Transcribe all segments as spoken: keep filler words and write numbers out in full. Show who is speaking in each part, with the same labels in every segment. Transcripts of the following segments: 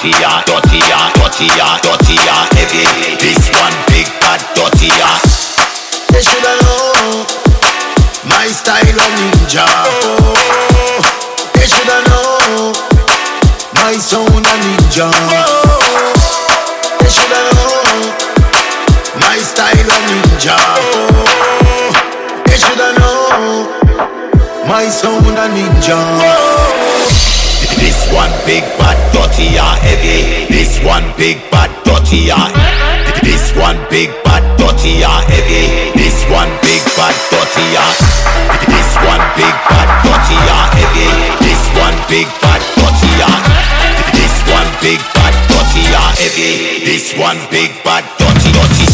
Speaker 1: dirty-ya, dirty-ya, dirty-ya, dirty-ya, heavy. This one big bad dirty-ya.
Speaker 2: They shoulda know my style a ninja. They shoulda know my sound a ninja. They shoulda know my style a ninja. They shoulda know my sound a ninja.
Speaker 1: This one big bad dirty-ya, heavy. This one big bad dirty-ya. This one big bad dirty-ya, heavy. This one big bad dirty-ya. This one big bad dirty-ya, heavy. This one big bad dirty-ya. This one big bad dirty-ya, heavy. This one big bad dirty dirty.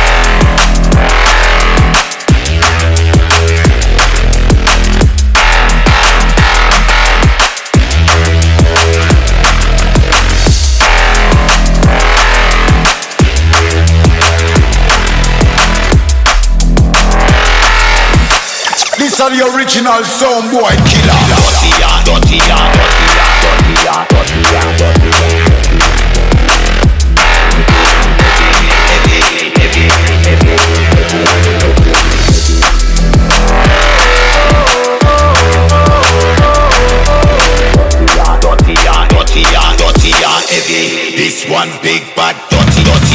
Speaker 2: This are the original sound boy killer.
Speaker 1: Dirty-ya, dirty-ya, dirty-ya, dirty-ya, dirty-ya, dirty-ya. This one big bad dirty dirty.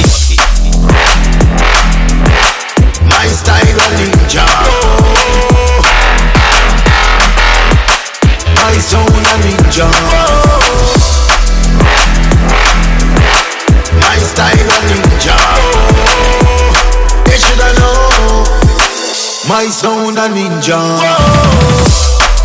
Speaker 2: My style a ninja. My sound a ninja. My style a ninja. They shoulda know my sound a ninja.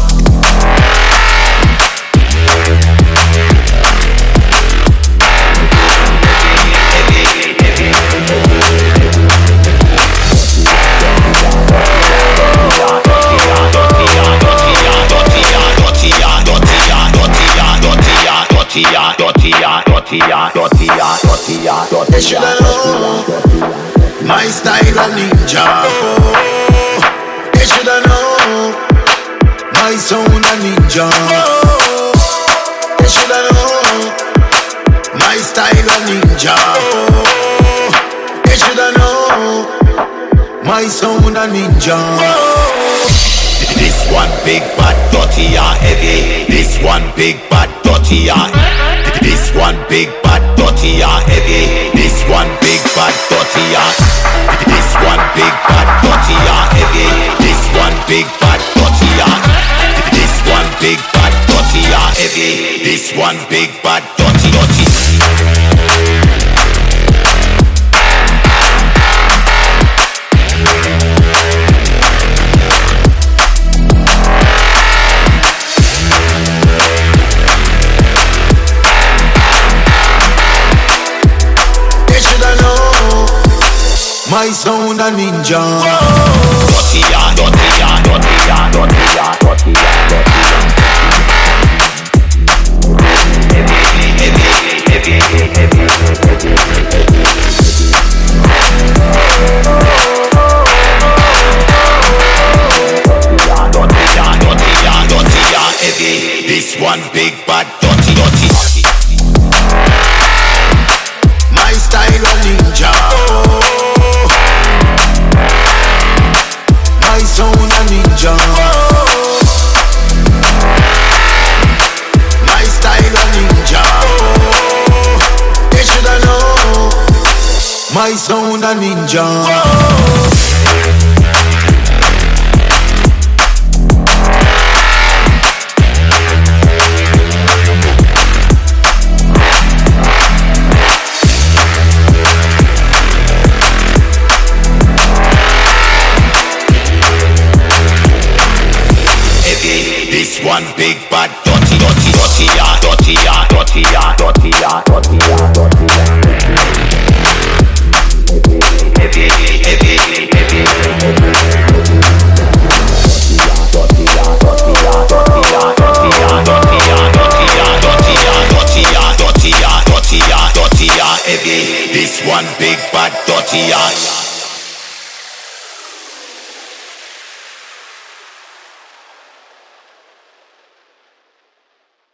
Speaker 1: Dirty-ya, dirty-ya, dirty-ya, dirty-ya, dirty-ya, dirty-ya.
Speaker 2: They shoulda know my style a ninja. They shoulda know my sound a ninja. They shoulda know my style a ninja. They shoulda know my sound a ninja.
Speaker 1: This one big bad dirty-ya, heavy. This one big bad dirty-ya. This one big bad dirty-ya, heavy. This one big bad dirty-ya. This one big bad dirty-ya, heavy. This one big bad dirty-ya. This one big bad dirty-ya, heavy. This one big bad dirty dirty.
Speaker 2: My sound a ninja.
Speaker 1: Dirty-ya, dirty-ya, dirty-ya, dirty-ya, dirty-ya, dirty-ya. Heavy, heavy, heavy, heavy, heavy, heavy. Dirty-ya, dirty-ya, dirty-ya, heavy. This one big bad dirty dirty.
Speaker 2: My style a ninja. My sound a ninja. My style a ninja. They shoulda know my sound a ninja.
Speaker 1: This one big bad dirty dirty dirty-ya, dirty-ya, dirty-ya, dirty-ya, dirty-ya, dirty-ya. Heavy, heavy, heavy, heavy. Dirty-ya, dirty-ya, dirty-ya, dirty-ya, dirty-ya, dirty-ya, dirty-ya, dirty-ya, dirty-ya, dirty-ya, dirty-ya, dirty-ya, heavy. This one big bad dirty-ya.